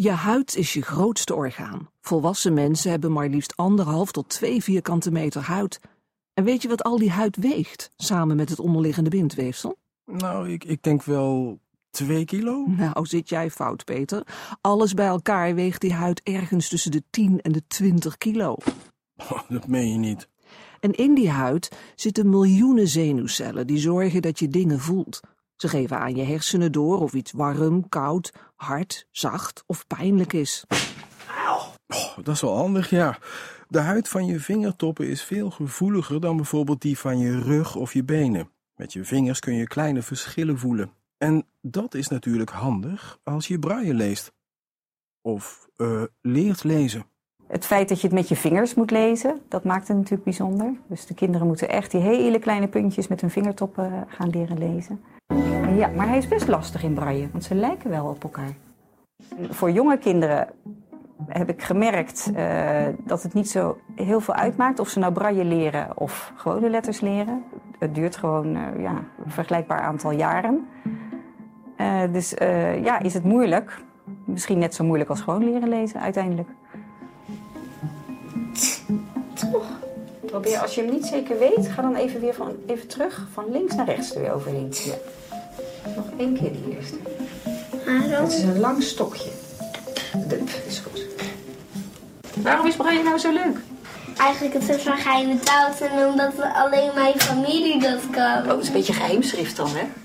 Je huid is je grootste orgaan. Volwassen mensen hebben maar liefst 1,5 tot 2 vierkante meter huid. En weet je wat al die huid weegt, samen met het onderliggende bindweefsel? Nou, ik denk wel 2 kilo. Nou, zit jij fout, Peter. Alles bij elkaar weegt die huid ergens tussen de 10 en de 20 kilo. Oh, dat meen je niet. En in die huid zitten miljoenen zenuwcellen die zorgen dat je dingen voelt. Ze geven aan je hersenen door of iets warm, koud, hard, zacht of pijnlijk is. Oh, dat is wel handig, ja. De huid van je vingertoppen is veel gevoeliger dan bijvoorbeeld die van je rug of je benen. Met je vingers kun je kleine verschillen voelen. En dat is natuurlijk handig als je braille leest. Of leert lezen. Het feit dat je het met je vingers moet lezen, dat maakt het natuurlijk bijzonder. Dus de kinderen moeten echt die hele kleine puntjes met hun vingertoppen gaan leren lezen. Ja, maar hij is best lastig in braille, want ze lijken wel op elkaar. Voor jonge kinderen heb ik gemerkt dat het niet zo heel veel uitmaakt of ze nou braille leren of gewone letters leren. Het duurt gewoon een vergelijkbaar aantal jaren. Dus is het moeilijk. Misschien net zo moeilijk als gewoon leren lezen uiteindelijk. Toch? Probeer, als je hem niet zeker weet, ga dan even terug van links naar rechts er weer overheen. Ja. Nog 1 keer die eerste. Het is een lang stokje. Dat is goed. Waarom is braille nou zo leuk? Eigenlijk het soort van geheime taal en omdat alleen mijn familie dat kan. Oh, het is een beetje geheimschrift dan, hè?